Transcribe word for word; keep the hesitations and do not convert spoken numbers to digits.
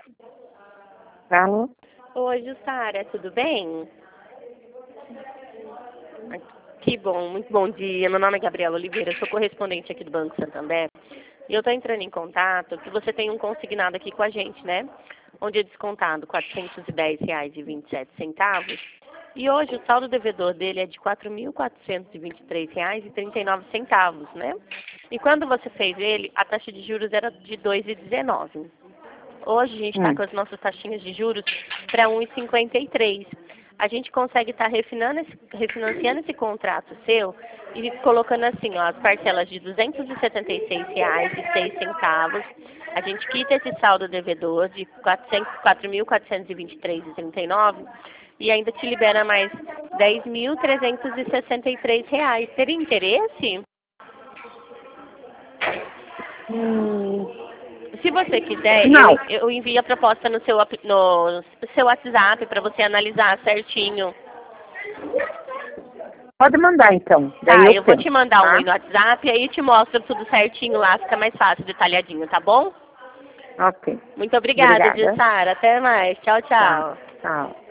Alô? Oi, Jussara, tudo bem? Que bom, muito bom dia. Meu nome é Gabriela Oliveira, eu sou correspondente aqui do Banco Santander. E eu estou entrando em contato que você tem um consignado aqui com a gente, né? Onde é descontado quatrocentos e dez reais e vinte e sete centavos. E hoje o saldo devedor dele é de quatro mil quatrocentos e vinte e três reais e trinta e nove centavos, né? E quando você fez ele, a taxa de juros era de dois vírgula dezenove. Hoje a gente está Hum. com as nossas taxinhas de juros para um vírgula cinquenta e três. A gente consegue estar tá refinanciando esse contrato seu e colocando assim, ó, as parcelas de duzentos e setenta e seis reais e seis centavos. A gente quita esse saldo devedor de quatro mil quatrocentos e vinte e três reais e trinta e nove e ainda te libera mais dez mil trezentos e sessenta e três reais. Teria interesse? Hum. Se você quiser, eu, Não, eu envio a proposta no seu, ap- no seu WhatsApp para você analisar certinho. pode mandar então. Daí Tá, eu eu vou te penso, mandar um oi tá? no WhatsApp e aí te mostro tudo certinho lá, fica mais fácil, detalhadinho, tá bom? Ok. Muito obrigada, Obrigada. Jussara. Até mais. Tchau, Tá, tchau. tchau.